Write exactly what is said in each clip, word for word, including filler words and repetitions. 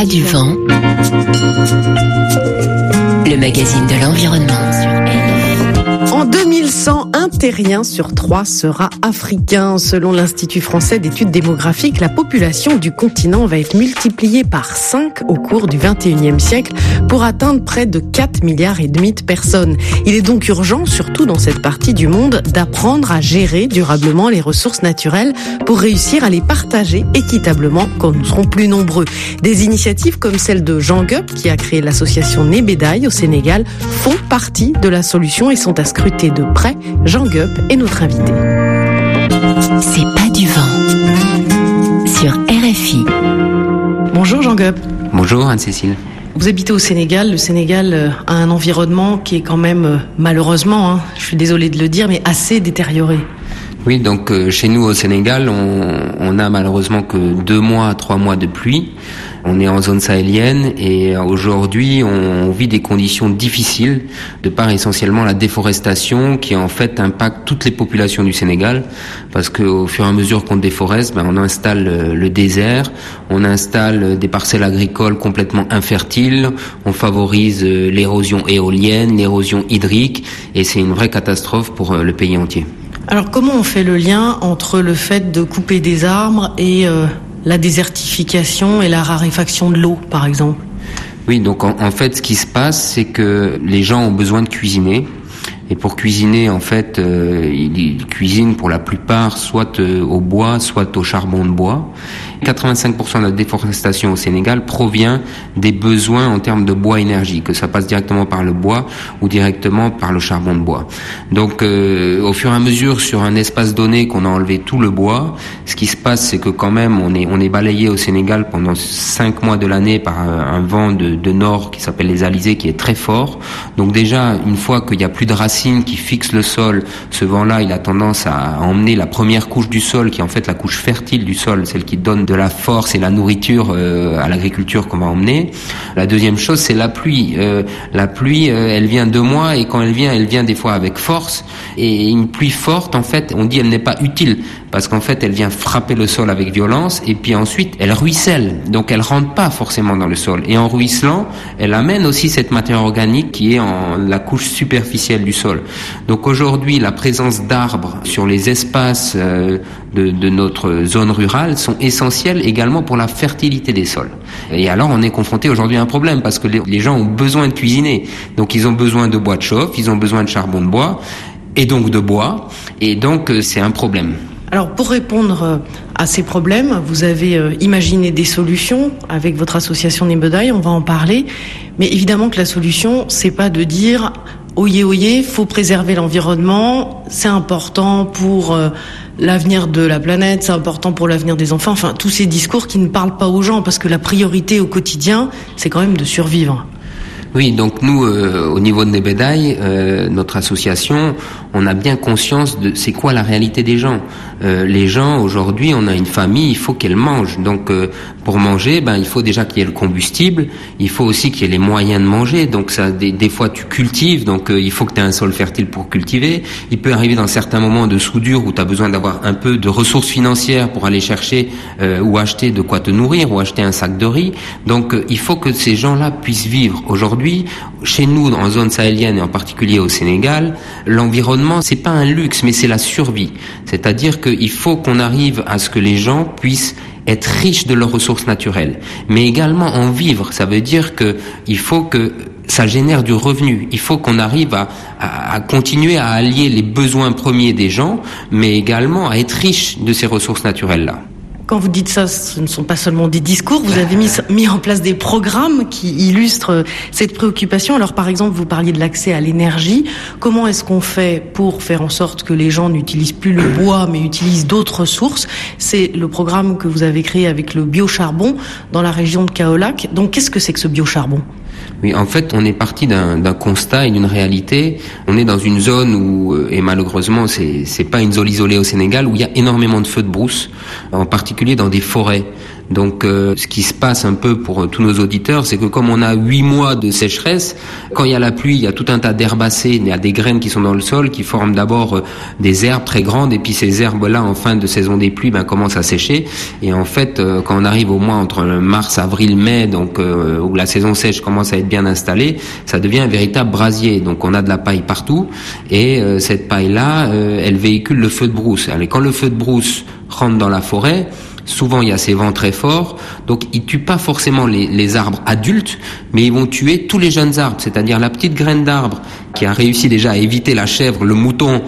du vent, le magazine de l'environnement. En deux mille cent, un terrien sur trois sera africain. Selon l'Institut français d'études démographiques, la population du continent va être multipliée par cinq au cours du vingt et unième siècle pour atteindre près de quatre milliards et demi de personnes. Il est donc urgent, surtout dans cette partie du monde, d'apprendre à gérer durablement les ressources naturelles pour réussir à les partager équitablement quand nous serons plus nombreux. Des initiatives comme celle de Jean Guep, qui a créé l'association Nebedaï au Sénégal, font partie de la solution et sont à scruter de près. Jean Guep est notre invité. C'est pas du vent sur R F I. Bonjour Jean Guep. Bonjour Anne-Cécile. Vous habitez au Sénégal. Le Sénégal a un environnement qui est quand même, malheureusement, hein, je suis désolée de le dire, mais assez détérioré. Oui, donc euh, chez nous au Sénégal, on, on a malheureusement que deux mois, trois mois de pluie. On est en zone sahélienne et aujourd'hui, on vit des conditions difficiles de par essentiellement la déforestation qui en fait impacte toutes les populations du Sénégal parce qu'au fur et à mesure qu'on déforeste, ben, on installe le désert, on installe des parcelles agricoles complètement infertiles, on favorise l'érosion éolienne, l'érosion hydrique et c'est une vraie catastrophe pour le pays entier. Alors comment on fait le lien entre le fait de couper des arbres et euh, la désertification et la raréfaction de l'eau, par exemple ? Oui, donc en, en fait, ce qui se passe, c'est que les gens ont besoin de cuisiner. Et pour cuisiner, en fait, euh, ils, ils cuisinent pour la plupart soit euh, au bois, soit au charbon de bois. quatre-vingt-cinq pour cent de la déforestation au Sénégal provient des besoins en termes de bois énergie, que ça passe directement par le bois ou directement par le charbon de bois. Donc, euh, au fur et à mesure, sur un espace donné qu'on a enlevé tout le bois, ce qui se passe, c'est que quand même, on est on est balayé au Sénégal pendant cinq mois de l'année par un, un vent de, de nord qui s'appelle les alizés, qui est très fort. Donc déjà, une fois qu'il n'y a plus de racines qui fixe le sol, ce vent-là, il a tendance à emmener la première couche du sol, qui est en fait la couche fertile du sol, celle qui donne de la force et la nourriture euh, à l'agriculture qu'on va emmener. La deuxième chose, c'est la pluie. Euh, la pluie, euh, elle vient de mois et quand elle vient, elle vient des fois avec force. Et une pluie forte, en fait, on dit elle n'est pas utile parce qu'en fait, elle vient frapper le sol avec violence et puis ensuite, elle ruisselle. Donc, elle rentre pas forcément dans le sol. Et en ruisselant, elle amène aussi cette matière organique qui est en la couche superficielle du sol. Donc aujourd'hui, la présence d'arbres sur les espaces euh, de, de notre zone rurale sont essentiels également pour la fertilité des sols. Et alors, on est confronté aujourd'hui à un problème parce que les, les gens ont besoin de cuisiner. Donc, ils ont besoin de bois de chauffe, ils ont besoin de charbon de bois et donc de bois. Et donc, c'est un problème. Alors, pour répondre à ces problèmes, vous avez euh, imaginé des solutions avec votre association Nebedaï, on va en parler. Mais évidemment que la solution, c'est pas de dire oyez, oyez, faut préserver l'environnement, c'est important pour euh, l'avenir de la planète, c'est important pour l'avenir des enfants. Enfin, tous ces discours qui ne parlent pas aux gens parce que la priorité au quotidien, c'est quand même de survivre. Oui, donc nous, euh, au niveau de Nebedaï, euh, notre association, on a bien conscience de c'est quoi la réalité des gens. Euh, les gens, aujourd'hui, on a une famille, il faut qu'elle mange. Donc, euh, pour manger, ben il faut déjà qu'il y ait le combustible, il faut aussi qu'il y ait les moyens de manger. Donc, ça, des, des fois, tu cultives, donc euh, il faut que tu aies un sol fertile pour cultiver. Il peut arriver dans certains moments de soudure où tu as besoin d'avoir un peu de ressources financières pour aller chercher euh, ou acheter de quoi te nourrir ou acheter un sac de riz. Donc, euh, il faut que ces gens-là puissent vivre. Aujourd'hui, chez nous, en zone sahélienne et en particulier au Sénégal, l'environnement, c'est pas un luxe, mais c'est la survie. C'est-à-dire qu'il faut qu'on arrive à ce que les gens puissent être riches de leurs ressources naturelles, mais également en vivre. Ça veut dire que il faut que ça génère du revenu. Il faut qu'on arrive à, à, à continuer à allier les besoins premiers des gens, mais également à être riche de ces ressources naturelles-là. Quand vous dites ça, ce ne sont pas seulement des discours, vous avez mis, mis en place des programmes qui illustrent cette préoccupation. Alors par exemple, vous parliez de l'accès à l'énergie. Comment est-ce qu'on fait pour faire en sorte que les gens n'utilisent plus le bois, mais utilisent d'autres sources ? C'est le programme que vous avez créé avec le biocharbon dans la région de Kaolack. Donc qu'est-ce que c'est que ce biocharbon ? Oui, en fait, on est parti d'un, d'un constat et d'une réalité. On est dans une zone où, et malheureusement, c'est, c'est pas une zone isolée au Sénégal, où il y a énormément de feux de brousse, en particulier dans des forêts. Donc, euh, ce qui se passe un peu pour euh, tous nos auditeurs, c'est que comme on a huit mois de sécheresse, quand il y a la pluie, il y a tout un tas d'herbacées, il y a des graines qui sont dans le sol, qui forment d'abord euh, des herbes très grandes, et puis ces herbes-là, en fin de saison des pluies, ben, commencent à sécher. Et en fait, euh, quand on arrive au mois entre mars, avril, mai, donc euh, où la saison sèche commence à être bien installée, ça devient un véritable brasier. Donc, on a de la paille partout, et euh, cette paille-là, euh, elle véhicule le feu de brousse. Alors, quand le feu de brousse rentre dans la forêt, souvent il y a ces vents très forts, donc ils tuent pas forcément les, les arbres adultes, mais ils vont tuer tous les jeunes arbres, c'est-à-dire la petite graine d'arbre qui a réussi déjà à éviter la chèvre, le mouton,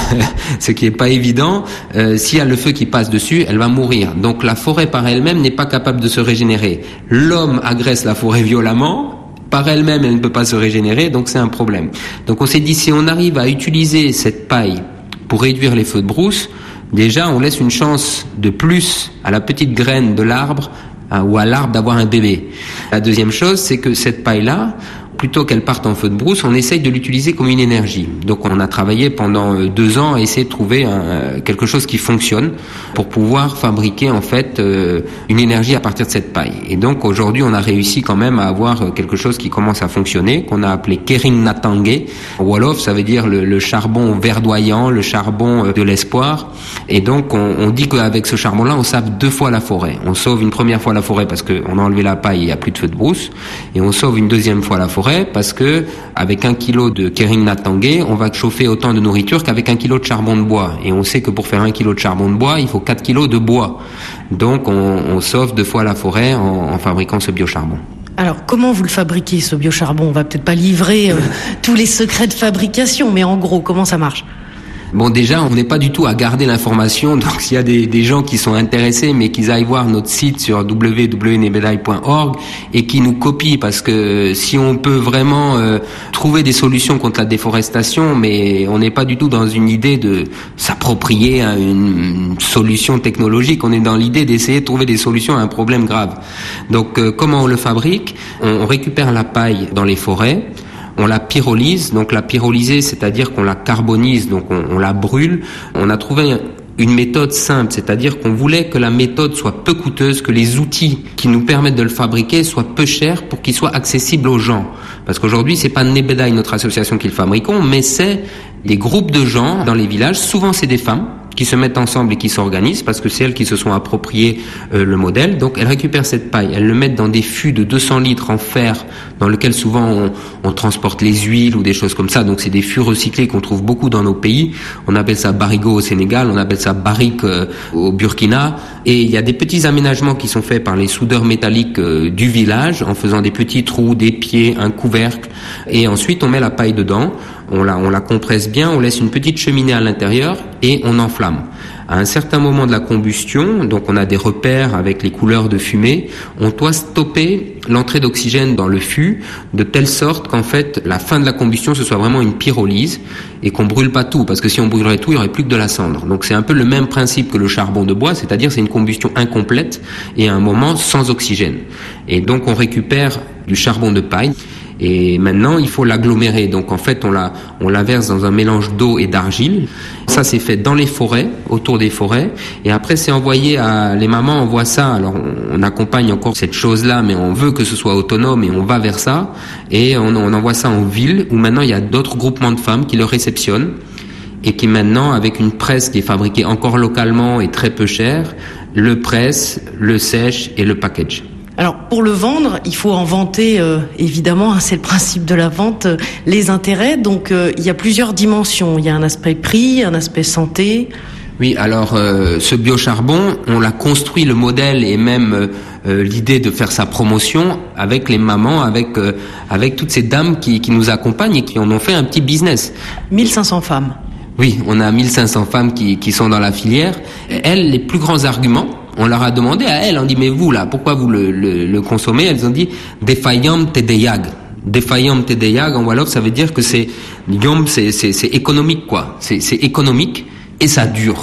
ce qui est pas évident. Euh, s'il y a le feu qui passe dessus, elle va mourir. Donc la forêt par elle-même n'est pas capable de se régénérer. L'homme agresse la forêt violemment. Par elle-même, elle ne peut pas se régénérer, donc c'est un problème. Donc on s'est dit, si on arrive à utiliser cette paille pour réduire les feux de brousse, déjà, on laisse une chance de plus à la petite graine de l'arbre hein, ou à l'arbre d'avoir un bébé. La deuxième chose, c'est que cette paille-là, plutôt qu'elle parte en feu de brousse, on essaye de l'utiliser comme une énergie. Donc on a travaillé pendant deux ans à essayer de trouver un, quelque chose qui fonctionne pour pouvoir fabriquer en fait euh, une énergie à partir de cette paille. Et donc aujourd'hui on a réussi quand même à avoir quelque chose qui commence à fonctionner, qu'on a appelé Kering Natangé. Wolof, ça veut dire le, le charbon verdoyant, le charbon de l'espoir. Et donc on, on dit qu'avec ce charbon-là, on sauve deux fois la forêt. On sauve une première fois la forêt parce qu'on a enlevé la paille et il n'y a plus de feu de brousse. Et on sauve une deuxième fois la forêt parce que avec un kilo de Kering Natangé, on va chauffer autant de nourriture qu'avec un kilo de charbon de bois. Et on sait que pour faire un kilo de charbon de bois, il faut quatre kilos de bois. Donc on, on sauve deux fois la forêt en, en fabriquant ce biocharbon. Alors, comment vous le fabriquez, ce biocharbon ? On va peut-être pas livrer euh, tous les secrets de fabrication, mais en gros, comment ça marche ? Bon, déjà, on n'est pas du tout à garder l'information. Donc, s'il y a des, des gens qui sont intéressés, mais qu'ils aillent voir notre site sur w w w point nebedaï point org et qui nous copient, parce que si on peut vraiment euh, trouver des solutions contre la déforestation, mais on n'est pas du tout dans une idée de s'approprier à une, une solution technologique. On est dans l'idée d'essayer de trouver des solutions à un problème grave. Donc, euh, comment on le fabrique ? on, on récupère la paille dans les forêts. On la pyrolyse, donc la pyrolyser, c'est-à-dire qu'on la carbonise, donc on, on la brûle. On a trouvé une méthode simple, c'est-à-dire qu'on voulait que la méthode soit peu coûteuse, que les outils qui nous permettent de le fabriquer soient peu chers pour qu'ils soient accessibles aux gens. Parce qu'aujourd'hui, c'est pas Nebedaï, notre association, qui le fabriquons, mais c'est des groupes de gens dans les villages. Souvent, c'est des femmes qui se mettent ensemble et qui s'organisent parce que c'est elles qui se sont appropriées euh, le modèle. Donc elles récupèrent cette paille, elles le mettent dans des fûts de deux cents litres en fer dans lequel souvent on, on transporte les huiles ou des choses comme ça. Donc c'est des fûts recyclés qu'on trouve beaucoup dans nos pays. On appelle ça barigo au Sénégal, on appelle ça barik euh, au Burkina. Et il y a des petits aménagements qui sont faits par les soudeurs métalliques euh, du village en faisant des petits trous, des pieds, un couvercle. Et ensuite on met la paille dedans. On la, on la compresse bien, on laisse une petite cheminée à l'intérieur et on enflamme. À un certain moment de la combustion, donc on a des repères avec les couleurs de fumée, on doit stopper l'entrée d'oxygène dans le fût de telle sorte qu'en fait la fin de la combustion ce soit vraiment une pyrolyse et qu'on brûle pas tout, parce que si on brûlerait tout, il y aurait plus que de la cendre. Donc c'est un peu le même principe que le charbon de bois, c'est-à-dire c'est une combustion incomplète et à un moment sans oxygène. Et donc on récupère du charbon de paille. Et maintenant, il faut l'agglomérer. Donc, en fait, on la, on la verse dans un mélange d'eau et d'argile. Ça, c'est fait dans les forêts, autour des forêts. Et après, c'est envoyé à, les mamans envoient ça. Alors, on, on accompagne encore cette chose-là, mais on veut que ce soit autonome et on va vers ça. Et on, on envoie ça en ville, où maintenant, il y a d'autres groupements de femmes qui le réceptionnent. Et qui maintenant, avec une presse qui est fabriquée encore localement et très peu chère, le presse, le sèche et le package. Alors, pour le vendre, il faut en vanter, euh, évidemment, hein, c'est le principe de la vente, euh, les intérêts. Donc, euh, il y a plusieurs dimensions. Il y a un aspect prix, un aspect santé. Oui, alors, euh, ce biocharbon, on l'a construit, le modèle et même euh, l'idée de faire sa promotion avec les mamans, avec euh, avec toutes ces dames qui, qui nous accompagnent et qui en ont fait un petit business. mille cinq cents femmes. Oui, on a mille cinq cents femmes qui, qui sont dans la filière. Elles, les plus grands arguments, on leur a demandé à elles, on dit mais vous là, pourquoi vous le, le, le consommez ? Elles ont dit défaillant tedeyag. Défaillant tedeyag en wolof, ça veut dire que c'est yom, c'est c'est c'est économique quoi. C'est c'est économique et ça dure.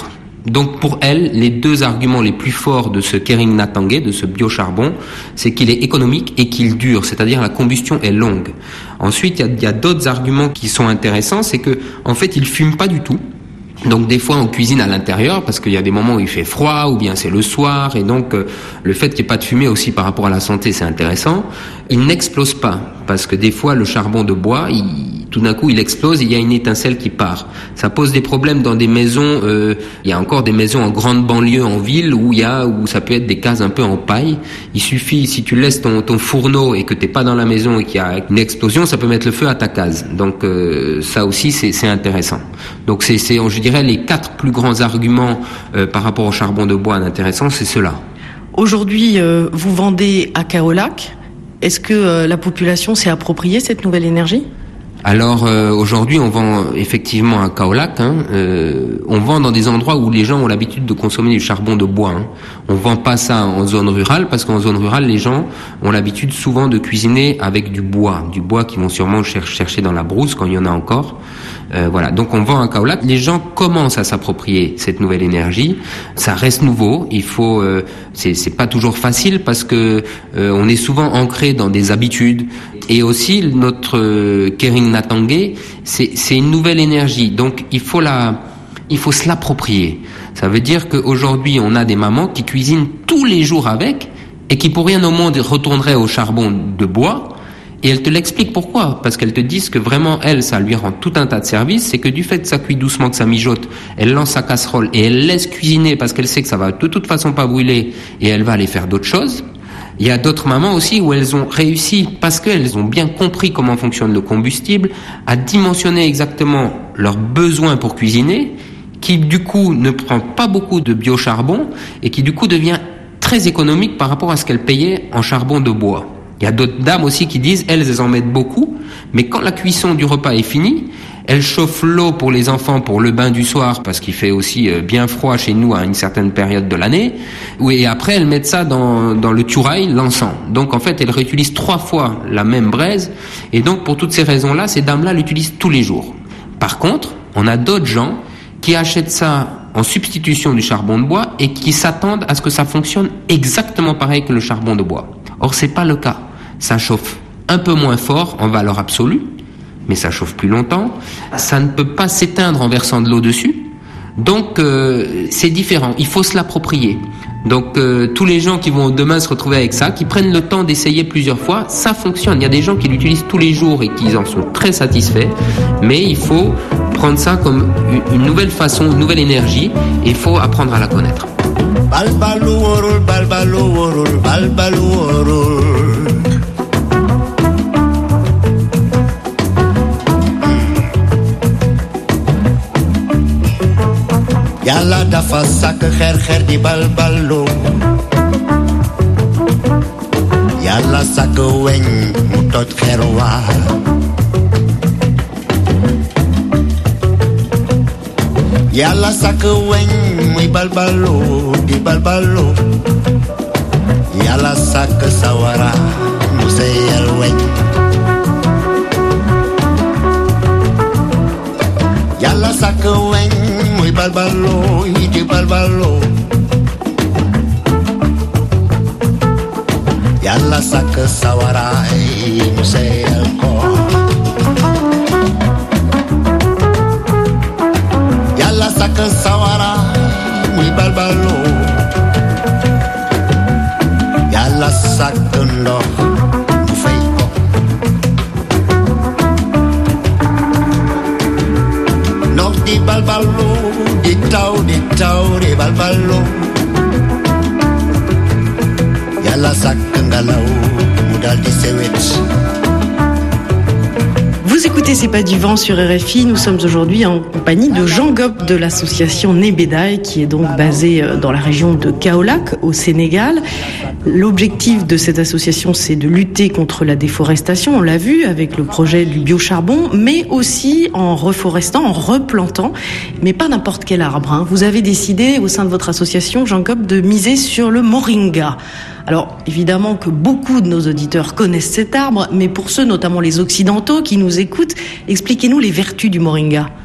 Donc pour elle, les deux arguments les plus forts de ce Kering Natangué, de ce biocharbon, c'est qu'il est économique et qu'il dure, c'est-à-dire la combustion est longue. Ensuite, il y a, y a d'autres arguments qui sont intéressants, c'est que en fait, il fume pas du tout. Donc des fois on cuisine à l'intérieur parce qu'il y a des moments où il fait froid ou bien c'est le soir et donc euh, le fait qu'il n'y ait pas de fumée aussi par rapport à la santé c'est intéressant. Il n'explose pas parce que des fois le charbon de bois il, tout d'un coup il explose et il y a une étincelle qui part. Ça pose des problèmes dans des maisons, euh, il y a encore des maisons en grande banlieue en ville où il y a où ça peut être des cases un peu en paille. Il suffit si tu laisses ton, ton fourneau et que t'es pas dans la maison et qu'il y a une explosion, ça peut mettre le feu à ta case. Donc euh, ça aussi c'est, c'est intéressant. Donc c'est, c'est je dirais les quatre plus grands arguments euh, par rapport au charbon de bois intéressant, c'est cela. Aujourd'hui, euh, vous vendez à Kaolack. Est-ce que euh, la population s'est appropriée cette nouvelle énergie ? Alors euh, aujourd'hui, on vend effectivement à Kaolack. Hein, euh, on vend dans des endroits où les gens ont l'habitude de consommer du charbon de bois. Hein. On vend pas ça en zone rurale parce qu'en zone rurale, les gens ont l'habitude souvent de cuisiner avec du bois, du bois qu'ils vont sûrement chercher dans la brousse quand il y en a encore. Euh, voilà, donc on vend à Kaolack. Les gens commencent à s'approprier cette nouvelle énergie. Ça reste nouveau. Il faut, euh, c'est, c'est pas toujours facile parce que euh, on est souvent ancré dans des habitudes. Et aussi notre euh, Kering Natangué, c'est, c'est une nouvelle énergie. Donc il faut la, il faut se l'approprier. Ça veut dire qu'aujourd'hui on a des mamans qui cuisinent tous les jours avec et qui pour rien au monde retourneraient au charbon de bois. Et elles te l'expliquent pourquoi. Parce qu'elles te disent que vraiment, elle, ça lui rend tout un tas de services. C'est que du fait que ça cuit doucement, que ça mijote, elle lance sa casserole et elle laisse cuisiner parce qu'elle sait que ça va de toute façon pas brûler et elle va aller faire d'autres choses. Il y a d'autres mamans aussi où elles ont réussi, parce qu'elles ont bien compris comment fonctionne le combustible, à dimensionner exactement leurs besoins pour cuisiner, qui du coup ne prend pas beaucoup de biocharbon et qui du coup devient très économique par rapport à ce qu'elles payaient en charbon de bois. Il y a d'autres dames aussi qui disent, elles, elles en mettent beaucoup, mais quand la cuisson du repas est finie, elles chauffent l'eau pour les enfants pour le bain du soir, parce qu'il fait aussi bien froid chez nous à une certaine période de l'année, et après elles mettent ça dans, dans le turail, l'encens. Donc en fait, elles réutilisent trois fois la même braise, et donc pour toutes ces raisons-là, ces dames-là l'utilisent tous les jours. Par contre, on a d'autres gens qui achètent ça en substitution du charbon de bois et qui s'attendent à ce que ça fonctionne exactement pareil que le charbon de bois. Or, c'est pas le cas. Ça chauffe un peu moins fort en valeur absolue, mais ça chauffe plus longtemps. Ça ne peut pas s'éteindre en versant de l'eau dessus. Donc, euh, c'est différent. Il faut se l'approprier. Donc, euh, tous les gens qui vont demain se retrouver avec ça, qui prennent le temps d'essayer plusieurs fois, ça fonctionne. Il y a des gens qui l'utilisent tous les jours et qui en sont très satisfaits. Mais il faut prendre ça comme une nouvelle façon, une nouvelle énergie. Et il faut apprendre à la connaître. Balbalou orol, balbalou orol, balbalou orol. Yàlla dafa sàkk xeer xeer di balbaloo. Yàlla sàkk weñ mu toj xeer waa. Yàlla sàkk weñ muy balbaloo di balbaloo. Yàlla sàkk sawara mu seyal weñ. Yàlla sàkk weñ muy balbaloo di balbaloo. Yàlla sàkk sawara mu seyal ko. Yàlla sàkk sawara muy balbaloo. Yàlla sàkk ndox mu fay ko. Ndox di balbaloo di taw di taw di balbaloo. Yàlla sàkk ngelaw mu dal di sewet. Vous écoutez C'est pas du vent sur R F I. Nous sommes aujourd'hui en compagnie de Jean Gop de l'association Nebedaye, qui est donc basée dans la région de Kaolack au Sénégal. L'objectif de cette association, c'est de lutter contre la déforestation, on l'a vu avec le projet du biocharbon, mais aussi en reforestant, en replantant, mais pas n'importe quel arbre. Hein. Vous avez décidé au sein de votre association, Jean Gop, de miser sur le moringa. Alors, évidemment que beaucoup de nos auditeurs connaissent cet arbre, mais pour ceux, notamment les occidentaux, qui nous écoutent, expliquez-nous les vertus du moringa.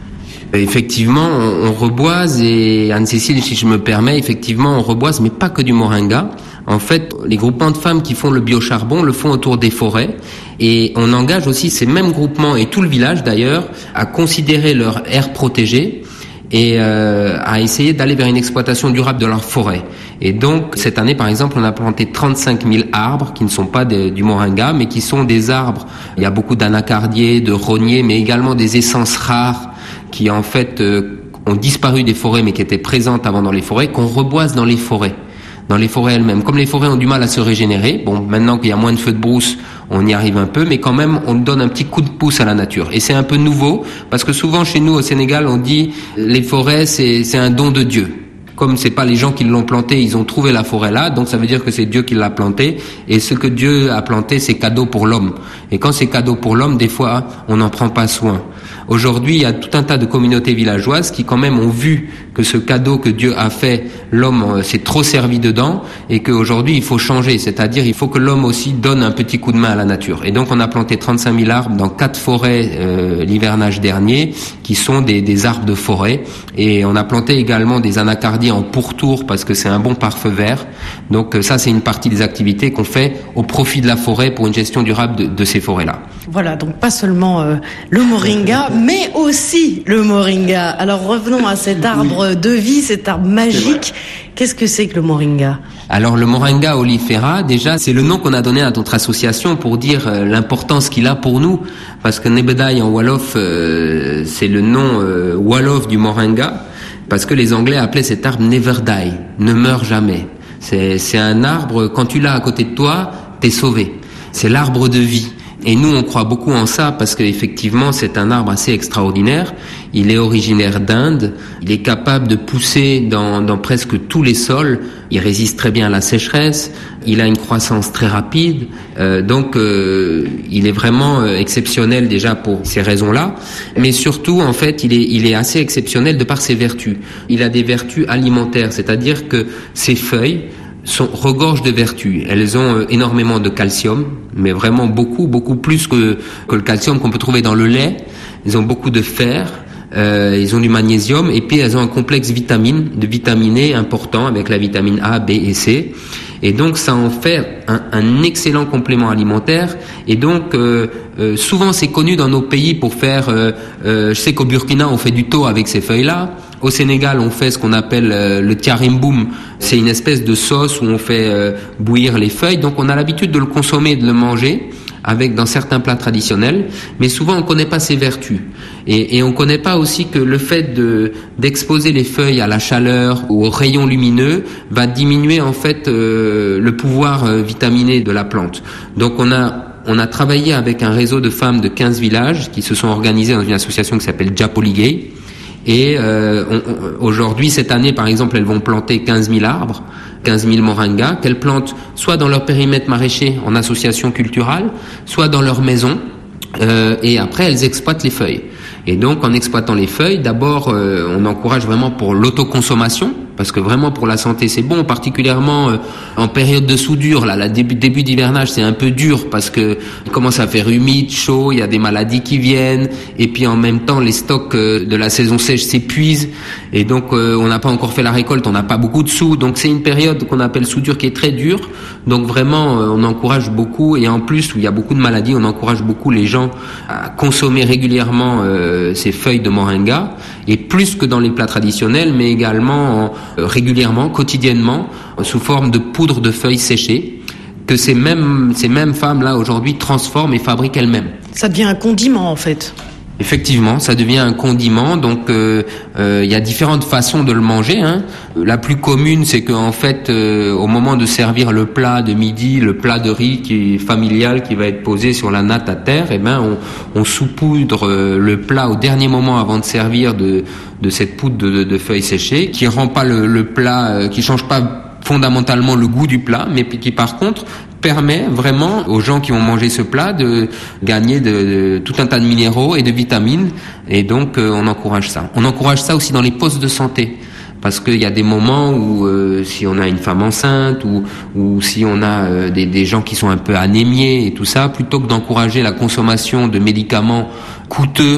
Effectivement, on, on reboise et Anne-Cécile, si je me permets, effectivement, on reboise, mais pas que du moringa. En fait, les groupements de femmes qui font le biocharbon le font autour des forêts et on engage aussi ces mêmes groupements et tout le village d'ailleurs à considérer leur aire protégée et euh, à essayer d'aller vers une exploitation durable de leur forêt. Et donc, cette année, par exemple, on a planté trente-cinq mille arbres qui ne sont pas de, du moringa, mais qui sont des arbres. Il y a beaucoup d'anacardiers, de rogniers, mais également des essences rares qui, en fait, euh, ont disparu des forêts, mais qui étaient présentes avant dans les forêts, qu'on reboise dans les forêts. Dans les forêts elles-mêmes. Comme les forêts ont du mal à se régénérer, bon, maintenant qu'il y a moins de feux de brousse, on y arrive un peu, mais quand même, on donne un petit coup de pouce à la nature. Et c'est un peu nouveau, parce que souvent, chez nous, au Sénégal, on dit, les forêts, c'est, c'est un don de Dieu. Comme c'est pas les gens qui l'ont planté, ils ont trouvé la forêt là, donc ça veut dire que c'est Dieu qui l'a planté, et ce que Dieu a planté, c'est cadeau pour l'homme. Et quand c'est cadeau pour l'homme, des fois, on n'en prend pas soin. Aujourd'hui, il y a tout un tas de communautés villageoises qui quand même ont vu que ce cadeau que Dieu a fait, l'homme s'est trop servi dedans, et qu'aujourd'hui, il faut changer. C'est-à-dire, il faut que l'homme aussi donne un petit coup de main à la nature. Et donc, on a planté trente-cinq mille arbres dans quatre forêts euh, l'hivernage dernier, qui sont des, des arbres de forêt. Et on a planté également des anacardiers en pourtour, parce que c'est un bon pare-feu vert. Donc, ça, c'est une partie des activités qu'on fait au profit de la forêt pour une gestion durable de, de ces forêts-là. Voilà, donc pas seulement euh, le moringa, mais aussi le moringa. Alors revenons à cet arbre de vie, cet arbre magique. Qu'est-ce que c'est que le moringa ? Alors le Moringa oleifera, déjà, c'est le nom qu'on a donné à notre association pour dire euh, l'importance qu'il a pour nous. Parce que Nebedaï en Wolof, euh, c'est le nom euh, Wolof du moringa, parce que les Anglais appelaient cet arbre Never Die, ne meurt jamais. C'est, c'est un arbre, quand tu l'as à côté de toi, t'es sauvé. C'est l'arbre de vie. Et nous, on croit beaucoup en ça parce qu'effectivement, c'est un arbre assez extraordinaire. Il est originaire d'Inde. Il est capable de pousser dans, dans presque tous les sols. Il résiste très bien à la sécheresse. Il a une croissance très rapide. Euh, donc, euh, il est vraiment euh, exceptionnel déjà pour ces raisons-là. Mais surtout, en fait, il est, il est assez exceptionnel de par ses vertus. Il a des vertus alimentaires, c'est-à-dire que ses feuilles sont regorgent de vertus. Elles ont euh, énormément de calcium, mais vraiment beaucoup, beaucoup plus que, que le calcium qu'on peut trouver dans le lait. Ils ont beaucoup de fer, euh, ils ont du magnésium, et puis elles ont un complexe vitamine, de vitamines important avec la vitamine A, B et C. Et donc ça en fait un, un excellent complément alimentaire. Et donc euh, euh, souvent c'est connu dans nos pays pour faire. Euh, euh, je sais qu'au Burkina on fait du thau avec ces feuilles-là. Au Sénégal, on fait ce qu'on appelle euh, le tiarimboum. C'est une espèce de sauce où on fait euh, bouillir les feuilles. Donc, on a l'habitude de le consommer et de le manger avec dans certains plats traditionnels. Mais souvent, on connaît pas ses vertus. Et, et on connaît pas aussi que le fait de d'exposer les feuilles à la chaleur ou aux rayons lumineux va diminuer en fait euh, le pouvoir euh, vitaminé de la plante. Donc, on a On a travaillé avec un réseau de femmes de quinze villages qui se sont organisées dans une association qui s'appelle Japoligay. Et euh, on, on, aujourd'hui, cette année, par exemple, elles vont planter quinze mille arbres, quinze mille moringas, qu'elles plantent soit dans leur périmètre maraîcher en association culturelle, soit dans leur maison. Euh, et après, elles exploitent les feuilles. Et donc, en exploitant les feuilles, d'abord, euh, on encourage vraiment pour l'autoconsommation, parce que vraiment pour la santé, c'est bon, particulièrement euh, en période de soudure. Là, le début, début d'hivernage, c'est un peu dur parce que il commence à faire humide, chaud, il y a des maladies qui viennent, et puis en même temps, les stocks euh, de la saison sèche s'épuisent, et donc euh, on n'a pas encore fait la récolte, on n'a pas beaucoup de sous, donc c'est une période qu'on appelle soudure qui est très dure. Donc vraiment, euh, on encourage beaucoup, et en plus où il y a beaucoup de maladies, on encourage beaucoup les gens à consommer régulièrement euh, ces feuilles de moringa, et plus que dans les plats traditionnels, mais également en, euh, régulièrement, quotidiennement, euh, sous forme de poudre de feuilles séchées, que ces mêmes, ces mêmes femmes-là aujourd'hui transforment et fabriquent elles-mêmes. Ça devient un condiment en fait. Effectivement, ça devient un condiment. Donc, euh, euh, il y a différentes façons de le manger. Hein. La plus commune, c'est qu'en fait, euh, au moment de servir le plat de midi, le plat de riz qui est familial, qui va être posé sur la natte à terre, eh ben, on, on saupoudre euh, le plat au dernier moment avant de servir de, de cette poudre de, de, de feuilles séchées, qui rend pas le, le plat, euh, qui change pas fondamentalement le goût du plat, mais qui par contre permet vraiment aux gens qui ont mangé ce plat de gagner de, de tout un tas de minéraux et de vitamines, et donc euh, on encourage ça. On encourage ça aussi dans les postes de santé, parce qu'il y a des moments où euh, si on a une femme enceinte ou, ou si on a euh, des, des gens qui sont un peu anémiés et tout ça, plutôt que d'encourager la consommation de médicaments coûteux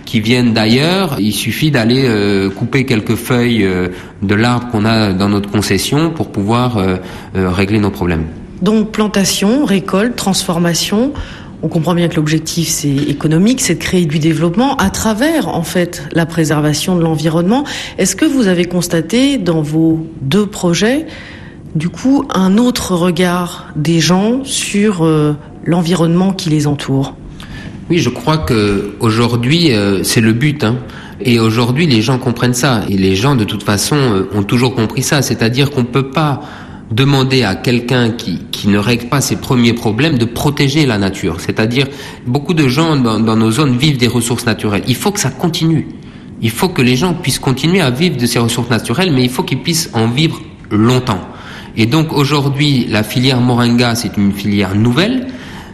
qui viennent d'ailleurs. Il suffit d'aller euh, couper quelques feuilles euh, de l'arbre qu'on a dans notre concession pour pouvoir euh, euh, régler nos problèmes. Donc plantation, récolte, transformation. On comprend bien que l'objectif, c'est économique, c'est de créer du développement à travers, en fait, la préservation de l'environnement. Est-ce que vous avez constaté dans vos deux projets, du coup, un autre regard des gens sur euh, l'environnement qui les entoure ? Oui, je crois que aujourd'hui, euh, c'est le but, hein. Et aujourd'hui, les gens comprennent ça. Et les gens, de toute façon, euh, ont toujours compris ça. C'est-à-dire qu'on peut pas demander à quelqu'un qui, qui ne règle pas ses premiers problèmes de protéger la nature. C'est-à-dire, beaucoup de gens dans, dans nos zones vivent des ressources naturelles. Il faut que ça continue. Il faut que les gens puissent continuer à vivre de ces ressources naturelles, mais il faut qu'ils puissent en vivre longtemps. Et donc, aujourd'hui, la filière Moringa, c'est une filière nouvelle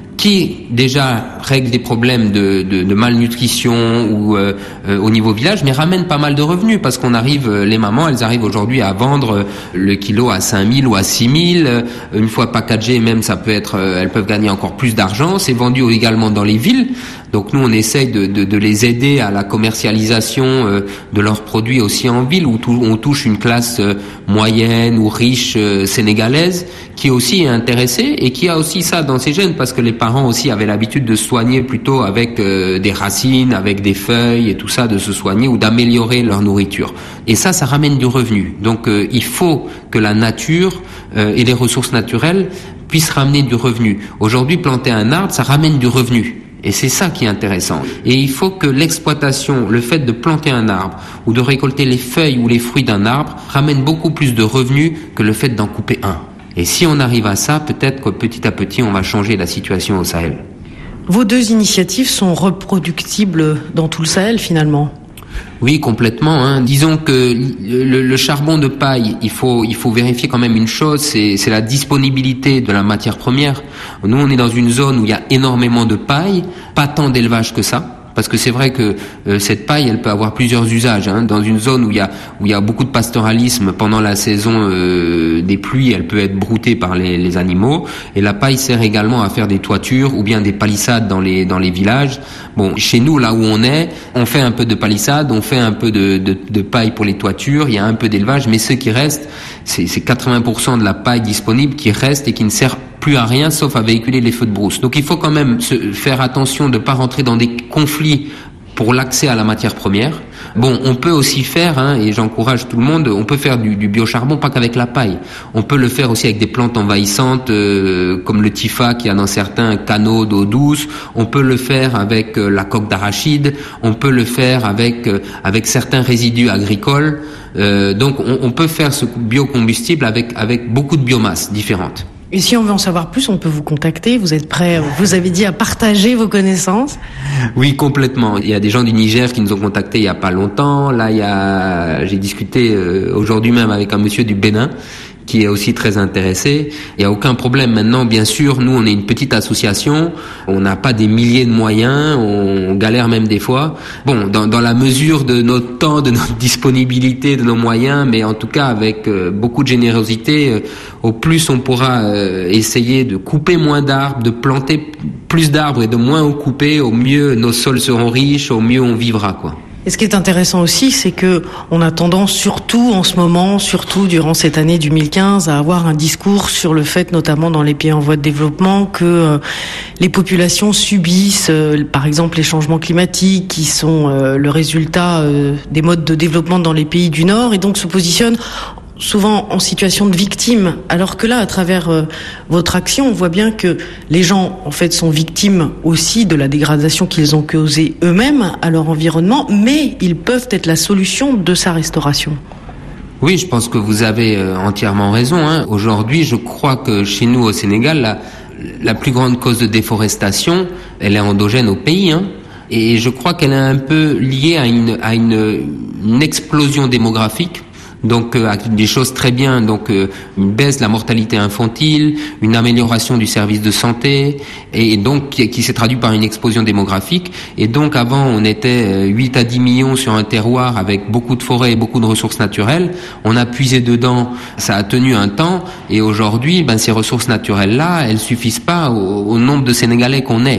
qui déjà règle des problèmes de, de, de malnutrition ou euh, euh, au niveau village, mais ramène pas mal de revenus parce qu'on arrive, euh, les mamans, elles arrivent aujourd'hui à vendre euh, le kilo à cinq mille ou à six mille. Euh, une fois packagé, même ça peut être, euh, elles peuvent gagner encore plus d'argent. C'est vendu également dans les villes. Donc nous, on essaye de, de, de les aider à la commercialisation euh, de leurs produits aussi en ville, où tout, on touche une classe euh, moyenne ou riche euh, sénégalaise qui aussi est intéressée et qui a aussi ça dans ses gènes, parce que les parents aussi avaient l'habitude de se soigner plutôt avec euh, des racines, avec des feuilles et tout ça, de se soigner ou d'améliorer leur nourriture. Et ça, ça ramène du revenu. Donc euh, il faut que la nature euh, et les ressources naturelles puissent ramener du revenu. Aujourd'hui, planter un arbre, ça ramène du revenu. Et c'est ça qui est intéressant. Et il faut que l'exploitation, le fait de planter un arbre ou de récolter les feuilles ou les fruits d'un arbre ramène beaucoup plus de revenus que le fait d'en couper un. Et si on arrive à ça, peut-être que petit à petit, on va changer la situation au Sahel. Vos deux initiatives sont reproductibles dans tout le Sahel, finalement ? Oui, complètement. Hein. Disons que le, le charbon de paille, il faut, il faut vérifier quand même une chose, c'est, c'est la disponibilité de la matière première. Nous, on est dans une zone où il y a énormément de paille, pas tant d'élevage que ça. Parce que c'est vrai que euh, cette paille, elle peut avoir plusieurs usages. Hein. Dans une zone où il y a où il y a beaucoup de pastoralisme pendant la saison euh, des pluies, elle peut être broutée par les, les animaux. Et la paille sert également à faire des toitures ou bien des palissades dans les dans les villages. Bon, chez nous, là où on est, on fait un peu de palissade, on fait un peu de, de, de paille pour les toitures. Il y a un peu d'élevage, mais ce qui reste, c'est, c'est quatre-vingts pour cent de la paille disponible qui reste et qui ne sert plus à rien sauf à véhiculer les feux de brousse. Donc il faut quand même se faire attention de ne pas rentrer dans des conflits pour l'accès à la matière première. Bon, on peut aussi faire, hein, et j'encourage tout le monde, on peut faire du, du biocharbon, pas qu'avec la paille. On peut le faire aussi avec des plantes envahissantes, euh, comme le tifa qu'il y a dans certains canaux d'eau douce. On peut le faire avec euh, la coque d'arachide. On peut le faire avec euh, avec certains résidus agricoles. Euh, donc, on, on peut faire ce biocombustible avec avec beaucoup de biomasse différentes. Et si on veut en savoir plus, on peut vous contacter. Vous êtes prêt, vous avez dit, à partager vos connaissances? Oui, complètement. Il y a des gens du Niger qui nous ont contactés il y a pas longtemps. Là, il y a, j'ai discuté euh, aujourd'hui même avec un monsieur du Bénin qui est aussi très intéressé. Il n'y a aucun problème. Maintenant, bien sûr, nous, on est une petite association. On n'a pas des milliers de moyens. On galère même des fois. Bon, dans, dans la mesure de notre temps, de notre disponibilité, de nos moyens, mais en tout cas avec euh, beaucoup de générosité, euh, au plus on pourra euh, essayer de couper moins d'arbres, de planter plus d'arbres et de moins en couper, au mieux nos sols seront riches, au mieux on vivra, quoi. Et ce qui est intéressant aussi, c'est que on a tendance, surtout en ce moment, surtout durant cette année deux mille quinze, à avoir un discours sur le fait, notamment dans les pays en voie de développement, que euh, les populations subissent, euh, par exemple, les changements climatiques qui sont euh, le résultat euh, des modes de développement dans les pays du Nord, et donc se positionnent souvent en situation de victime, alors que là, à travers euh, votre action, on voit bien que les gens, en fait, sont victimes aussi de la dégradation qu'ils ont causée eux-mêmes à leur environnement, mais ils peuvent être la solution de sa restauration. Oui, je pense que vous avez euh, entièrement raison. Hein. Aujourd'hui, je crois que chez nous, au Sénégal, la, la plus grande cause de déforestation, elle est endogène au pays, hein. Et je crois qu'elle est un peu liée à une, à une, une explosion démographique. Donc euh, des choses très bien, donc euh, une baisse de la mortalité infantile, une amélioration du service de santé, et donc qui, qui s'est traduit par une explosion démographique. Et donc avant on était euh, huit à dix millions sur un terroir avec beaucoup de forêts et beaucoup de ressources naturelles. On a puisé dedans, ça a tenu un temps, et aujourd'hui ben ces ressources naturelles là, elles suffisent pas au, au nombre de Sénégalais qu'on est.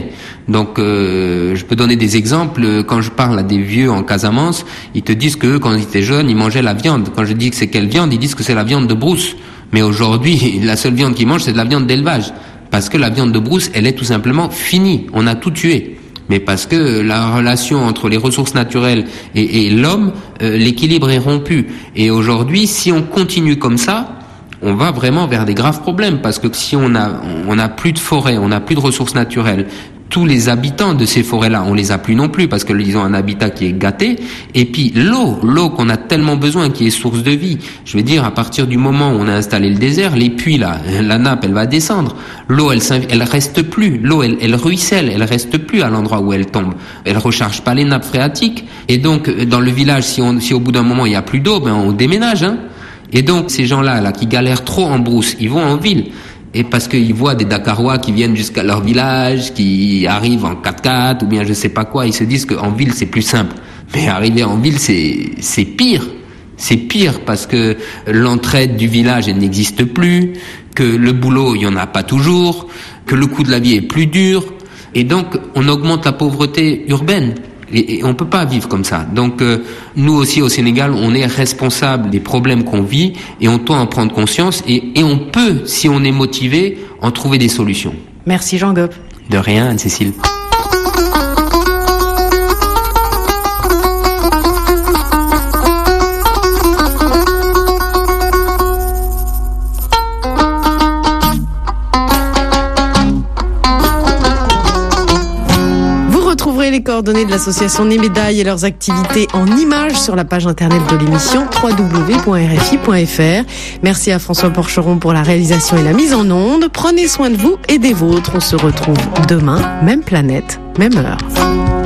Donc, euh, je peux donner des exemples. Quand je parle à des vieux en Casamance, ils te disent que quand ils étaient jeunes, ils mangeaient la viande. Quand je dis que c'est quelle viande, ils disent que c'est la viande de brousse. Mais aujourd'hui, la seule viande qu'ils mangent, c'est de la viande d'élevage. Parce que la viande de brousse, elle est tout simplement finie. On a tout tué. Mais parce que la relation entre les ressources naturelles et, et l'homme, euh, l'équilibre est rompu. Et aujourd'hui, si on continue comme ça, on va vraiment vers des graves problèmes. Parce que si on a, on a plus de forêts, on a plus de ressources naturelles, tous les habitants de ces forêts-là, on les a plus non plus parce que ils ont un habitat qui est gâté. Et puis l'eau, l'eau qu'on a tellement besoin, qui est source de vie. Je veux dire, à partir du moment où on a installé le désert, les puits là, la nappe, elle va descendre. L'eau, elle, elle reste plus. L'eau, elle, elle ruisselle, elle reste plus à l'endroit où elle tombe. Elle recharge pas les nappes phréatiques. Et donc, dans le village, si, on, si au bout d'un moment il y a plus d'eau, ben on déménage, hein. Et donc ces gens-là, là, qui galèrent trop en brousse, ils vont en ville. Et parce qu'ils voient des Dakarois qui viennent jusqu'à leur village, qui arrivent en quatre-quatre ou bien je sais pas quoi, ils se disent qu'en ville c'est plus simple. Mais arriver en ville c'est c'est pire. C'est pire parce que l'entraide du village elle n'existe plus, que le boulot il y en a pas toujours, que le coût de la vie est plus dur et donc on augmente la pauvreté urbaine. Et, et on peut pas vivre comme ça. Donc euh, nous aussi au Sénégal, on est responsable des problèmes qu'on vit et on doit en prendre conscience et, et on peut, si on est motivé, en trouver des solutions. Merci Jean Gop. De rien, Anne-Cécile. Les coordonnées de l'association Némédaille et leurs activités en images sur la page internet de l'émission w w w point r f i point f r. Merci à François Porcheron pour la réalisation et la mise en onde. Prenez soin de vous et des vôtres. On se retrouve demain, même planète, même heure.